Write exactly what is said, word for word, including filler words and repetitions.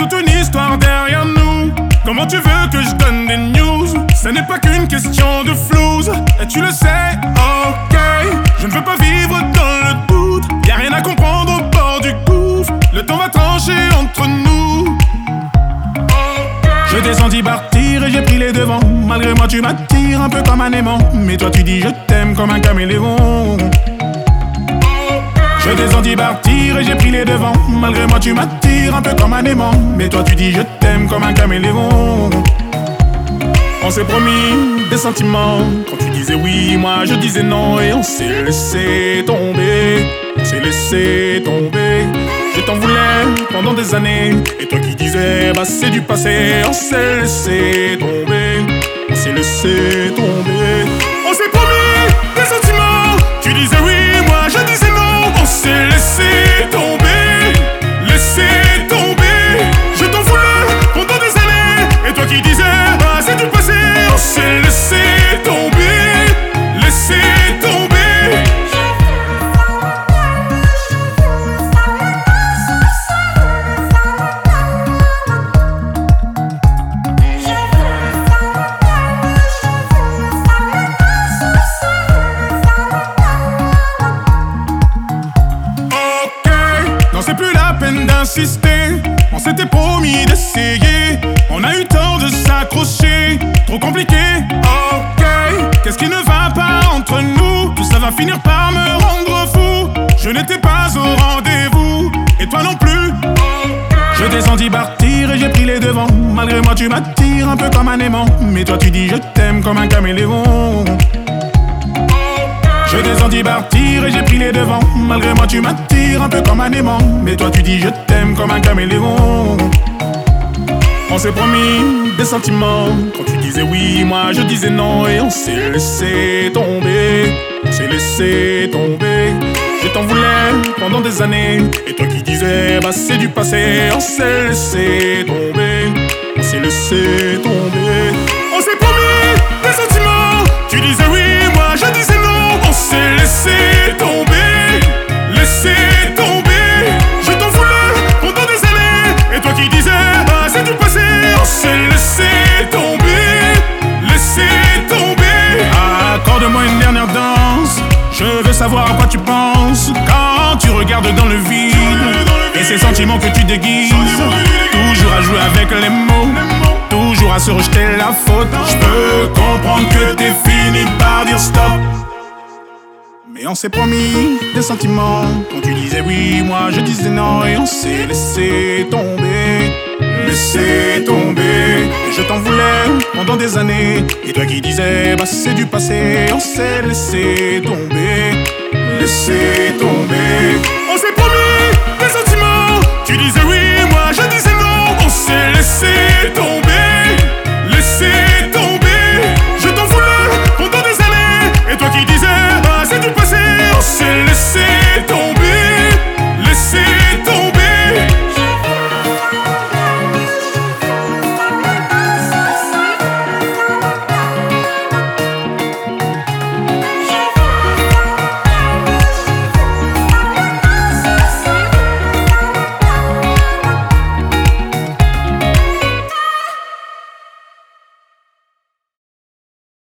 toute une histoire derrière nous. Comment tu veux que je donne des news? Ce n'est pas qu'une question de flouze, et tu le sais, ok. Je ne veux pas vivre dans le doute, y'a rien à comprendre au bord du gouffre. Le temps va trancher entre nous. Je t'ai senti partir et j'ai pris les devants. Malgré moi tu m'attires un peu comme un aimant, mais toi tu dis je t'aime comme un caméléon. Je t'ai senti partir et j'ai pris les devants. Malgré moi tu m'attires un peu comme un aimant, mais toi tu dis je t'aime comme un caméléon. On s'est promis des sentiments. Quand tu disais oui, moi je disais non. Et on s'est laissé tomber. On s'est laissé tomber. Je t'en voulais pendant des années. Et toi qui disais bah c'est du passé. On s'est laissé tomber. On s'est laissé tomber. On s'est promis des sentiments. Tu disais oui, moi je disais non. On s'est laissé tomber. Laissé tomber. Je t'en voulais pendant des années. Et toi qui disais bah c'est du passé. On s'est laissé tomber. Laissé tomber. C'est plus la peine d'insister. On s'était promis d'essayer. On a eu tort de s'accrocher. Trop compliqué, ok. Qu'est-ce qui ne va pas entre nous? Tout ça va finir par me rendre fou. Je n'étais pas au rendez-vous, et toi non plus. Je t'ai senti partir et j'ai pris les devants. Malgré moi tu m'attires un peu comme un aimant, mais toi tu dis je t'aime comme un caméléon. Je t'ai senti partir et j'ai pris les devants. Malgré moi tu m'attires un peu comme un aimant, mais toi tu dis je t'aime comme un caméléon. On s'est promis des sentiments. Quand tu disais oui, moi je disais non. Et on s'est laissé tomber. On s'est laissé tomber. Je t'en voulais pendant des années. Et toi qui disais bah c'est du passé. On s'est laissé tomber. On s'est laissé tomber. On s'est promis des sentiments. Tu disais oui, moi je disais non. On s'est laissé tomber, laissé tomber. Je t'en voulais pendant des années. Et toi qui disais, ah c'est du passé. On s'est laissé tomber, laissé tomber. Accorde-moi une dernière danse. Je veux savoir à quoi tu penses quand tu regardes dans le vide. Et ces sentiments que tu déguises. Toujours à jouer avec les mots, toujours à se rejeter la faute. Je peux comprendre que t'es fini par dire stop. Mais on s'est promis des sentiments. Quand tu disais oui, moi je disais non. Et on s'est laissé tomber, laissé tomber. Et je t'en voulais pendant des années. Et toi qui disais bah c'est du passé. On s'est laissé tomber, laissé tomber. On s'est promis des sentiments. Tu disais oui, moi je disais non. On s'est laissé tomber.